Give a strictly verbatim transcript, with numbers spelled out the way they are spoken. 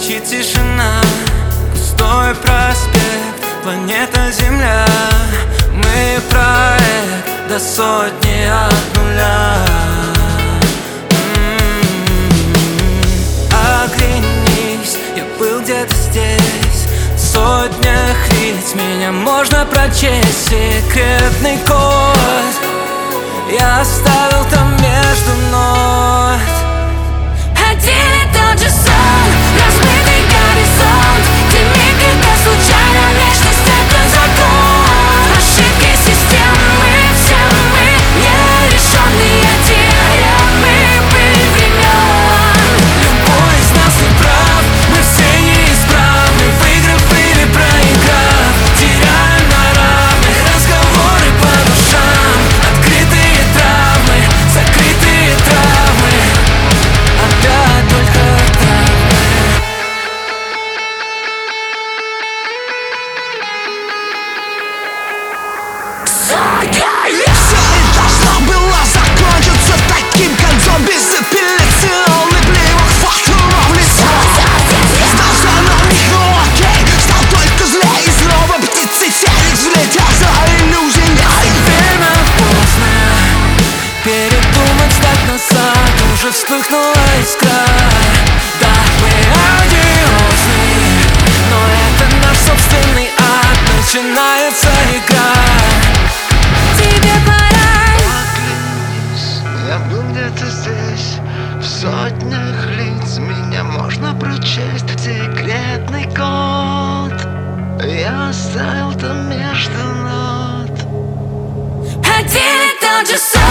Звучит тишина, пустой проспект, планета Земля. Мы проект до сотни от нуля. М-м-м. Оглянись, я был где-то здесь, в сотнях лиц меня можно прочесть. Секретный код я оставил там между нот. Один и тот же сон, размытый горизонт, где миг это случайно, вечность это закон. Ошибки системы, все мы нерешенные диlemмы времен. Любой из нас не прав, мы все неисправны, выиграв или проиграв, теряем на равных разговоры по душам. Открытые травмы, закрытые травмы, опять только травмы. Все и должно было закончиться таким концом. Безапелляционный плевок фактуров в лицо. Знал, что оно не окей, стал только злее. И снова птицы телек взлетел за иллюзией. Верно, поздно передумать, встать назад. Уже вспыхнула искра. Да, мы одиозны, но это наш собственный ад. Начинается игра. Тебе пора. Оглянись, я был где-то здесь, в сотнях лиц меня можно прочесть. Секретный код я оставил там между нот. Один и тот же сон.